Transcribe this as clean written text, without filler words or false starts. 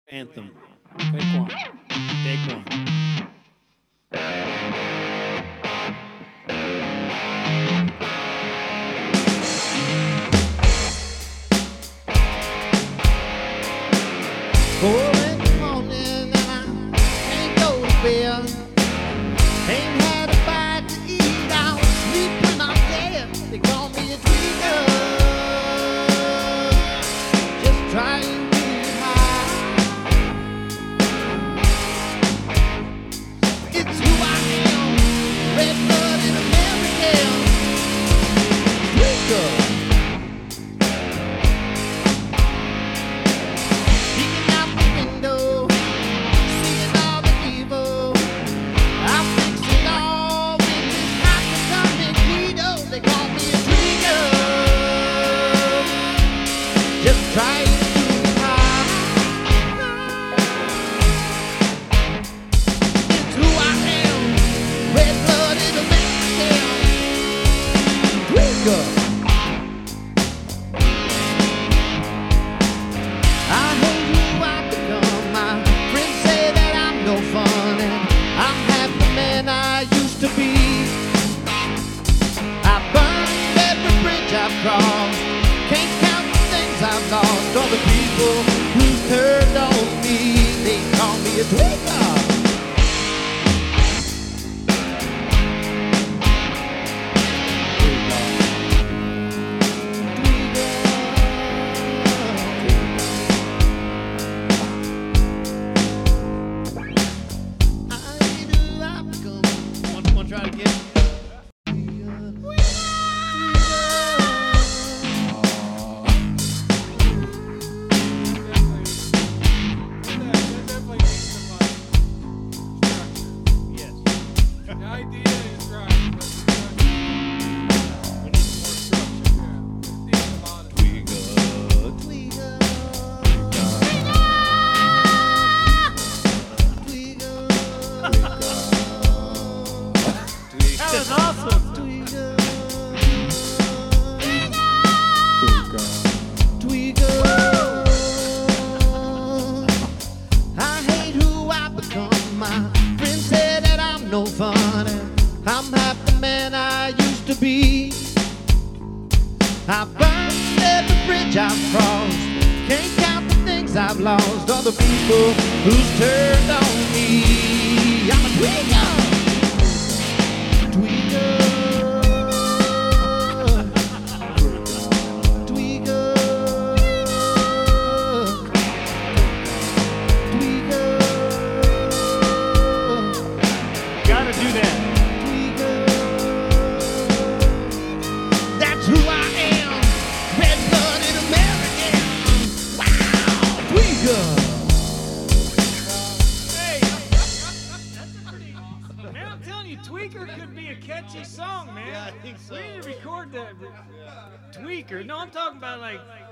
Anthem. Take one. Take one. Oh, in the morning and I can't go to bed. Ain't had a bite to eat, I was sleeping, I'm dead. They call me a tweaker, just trying to get high. It's who I am, red-blooded American tweaker. Peeking out the window, seeing all the evil. I fix it all with this hot atomic Guido. They call me a tweaker, just trying to get high. It's who I am, red-blooded American tweaker. I hate who I've become. My friends say that I'm no fun, and I'm half the man I used to be. I burned every bridge I've crossed, can't count the things I've lost. All the people who turned on me, they call me a tweaker. Want to try it again? Yes. The idea is right, but We need some more structure. think about it. That was awesome. I hate who I become. My friends say that I'm no fun, and I'm half the man I used to be. I burned every bridge I've crossed, can't count the things I've lost. All the people who's turned on me. I'm a tweaker. Tweaker. Tweaker. Tweaker. Gotta do that. Tweaker. That's who I am, red-blooded American. Wow, tweaker. Hey, that's a pretty awesome. Man, I'm telling you, Tweaker could be a catchy song, man. Yeah, I think so. We need to record that. Tweaker. No, I'm talking about like